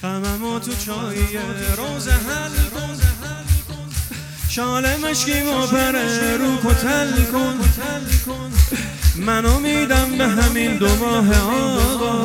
غممو تو چایی روز حل کن، شال مشکیمو پره رو کتل کن، منو میدم به همین 2 ماه آقا.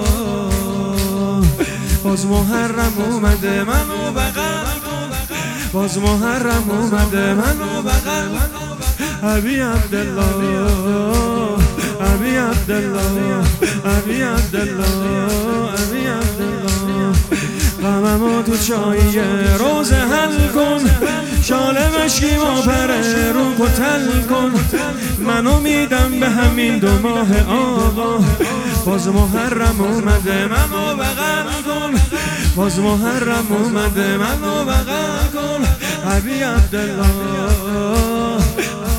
باز محرم اومده منو بغل کن، باز محرم اومده منو بغل کن. ابی عبدالله ابی عبدالله ابی عبدالله ابی عبدالله، غممو تو چایی روز حل کن، شال مشکیمو پره رو کتل کن، منو میدم به همین 2 ماه آقا. باز محرم اومده منو بغل کن، باز محرم اومده منو بغل کن. ابی عبدالله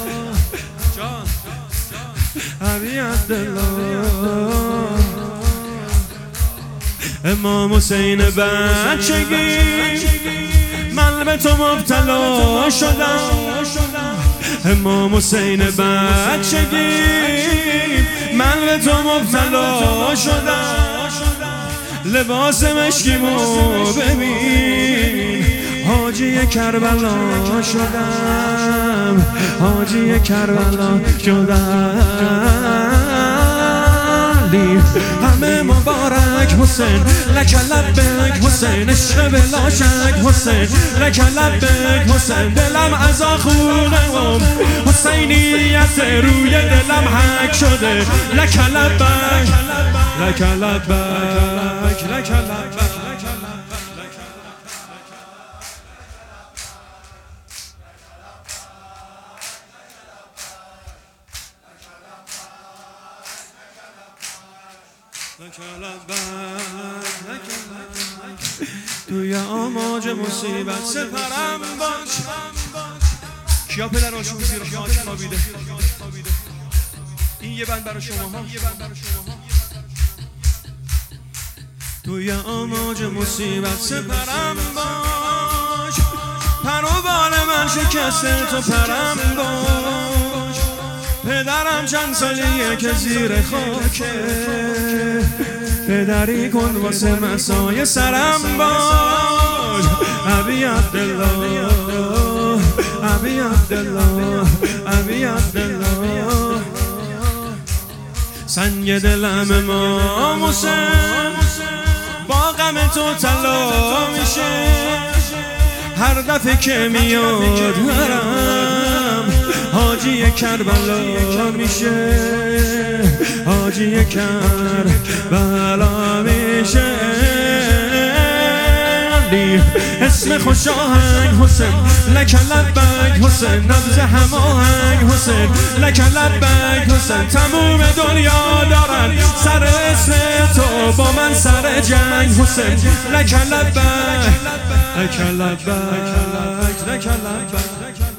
ابی عبدالله، امام حسین بچگی من به تو مبتلا شدم، امام حسین بچگی من به تو مبتلا شدم، لباس مشکیمو ببین حاجی کربلا شدم، حاجی کربلا شدم. همه مبارک حسین لک لبک حسین، عشق بلا شک حسین لک لبک حسین، دلم از آخونم حسینیت روی دلم حک شده. لک لبک لک لبک لک لبک. توی آماج مصیبت سپرم باش. کیا پدراشون زیر خاک خوابیده؟ این یه بند برای شما ها. توی آماج مصیبت سپرم باش، پر و بال من شکسته تو پرم باش. پدرم چند سالیه که زیر خاکه، پدری کن واسه مسای سرم باش. ابی عبدالله ابی عبدالله ابی عبدالله، سنگ دلم امام حسین با غم تو طلا میشه، هر دفعه که میاد حرم حاجی کربلا میشه، حاجی کربلا میشه. اسم خوش آهنگ حسین لک لبک حسین، نبض هماهنگ حسین لک لبک حسین، تموم دنیا دارن سر اسم تو با من سر جنگ حسین لک لبک لک لبک لک لبک.